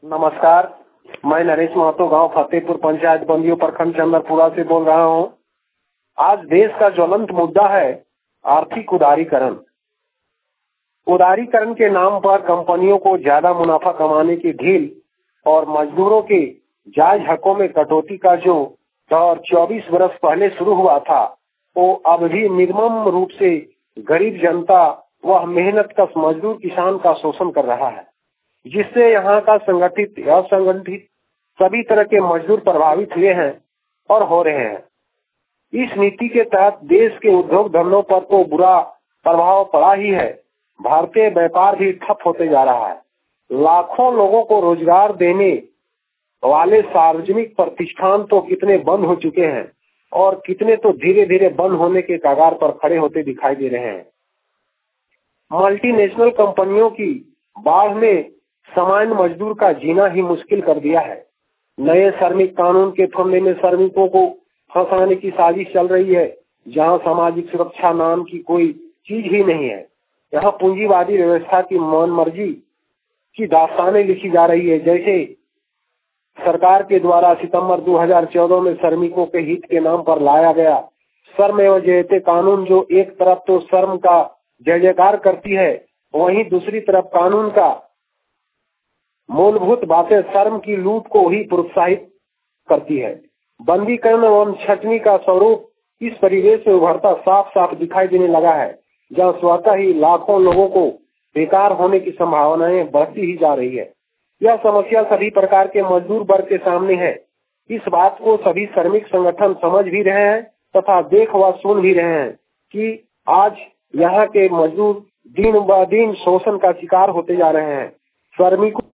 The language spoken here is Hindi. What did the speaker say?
नमस्कार, मैं नरेश महतो गांव फतेहपुर पंचायत बंदियों प्रखंड चंद्रपुरा से बोल रहा हूं। आज देश का ज्वलंत मुद्दा है आर्थिक उदारीकरण। उदारीकरण के नाम पर कंपनियों को ज्यादा मुनाफा कमाने की ढील और मजदूरों के जायज हकों में कटौती का जो दौर 24 वर्ष पहले शुरू हुआ था, वो अब भी निर्मम रूप से गरीब जनता व मेहनतकश मजदूर किसान का शोषण कर रहा है, जिससे यहाँ का संगठित असंगठित सभी तरह के मजदूर प्रभावित हुए हैं और हो रहे हैं। इस नीति के तहत देश के उद्योग धंधों पर तो बुरा प्रभाव पड़ा ही है, भारतीय व्यापार भी ठप होते जा रहा है। लाखों लोगों को रोजगार देने वाले सार्वजनिक प्रतिष्ठान तो कितने बंद हो चुके हैं और कितने तो धीरे धीरे बंद होने के कगार पर खड़े होते दिखाई दे रहे हैं। मल्टीनेशनल कंपनियों की बाढ़ में सामान्य मजदूर का जीना ही मुश्किल कर दिया है। नए श्रमिक कानून के फंदे में श्रमिकों को फंसाने की साजिश चल रही है, जहां सामाजिक सुरक्षा नाम की कोई चीज ही नहीं है। यहाँ पूंजीवादी व्यवस्था की मनमर्जी की दास्तानें लिखी जा रही है। जैसे सरकार के द्वारा सितंबर 2014 में श्रमिकों के हित के नाम पर लाया गया श्रम एवं जयते कानून, जो एक तरफ तो श्रम का जय जयकार करती है, वहीं दूसरी तरफ कानून का मूलभूत बातें श्रम की लूट को ही प्रोत्साहित करती है। बंदीकरण एवं छटनी का स्वरूप इस परिवेश से उभरता साफ साफ दिखाई देने लगा है, जहां स्वतः ही लाखों लोगों को बेकार होने की संभावनाएं बढ़ती ही जा रही है। यह समस्या सभी प्रकार के मजदूर वर्ग के सामने है। इस बात को सभी श्रमिक संगठन समझ भी रहे हैं तथा देख व सुन भी रहे हैं कि आज यहाँ के मजदूर दिन ब दिन शोषण का शिकार होते जा रहे हैं। श्रमिकों